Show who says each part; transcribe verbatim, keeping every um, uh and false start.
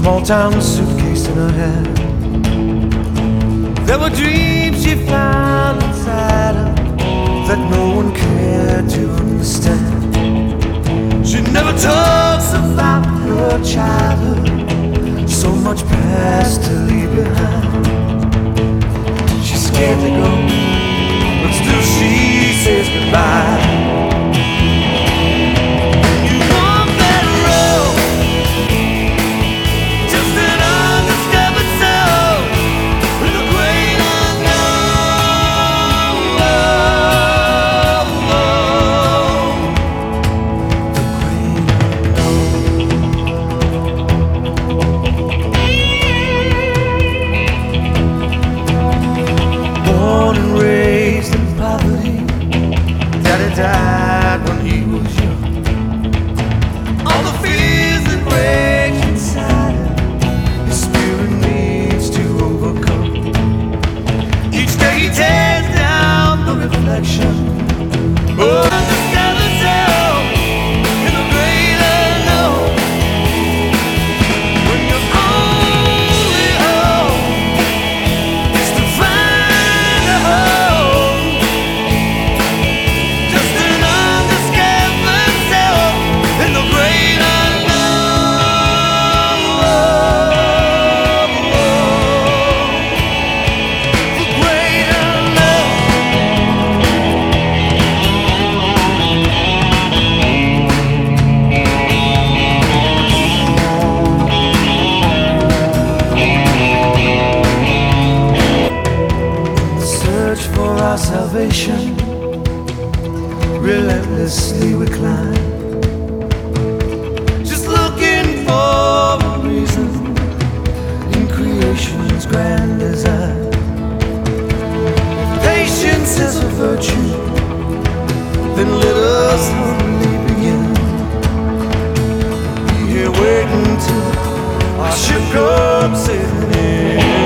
Speaker 1: small-town suitcase in her hand. There were dreams she found inside her that no one cared to understand. She never talks about her childhood, so much past to leave behind. She's scared to go, but still she says goodbye. Died when he was young. All the fears that rage inside him, his spirit needs to overcome. Each day he tears down the reflection. Oh, understand himself in the great unknown. When your only hope is to find a home. For our salvation, relentlessly we climb, just looking for a reason in creation's grand design. Patience is a virtue, then let us humbly begin. Be here waiting till our ship comes sailing in.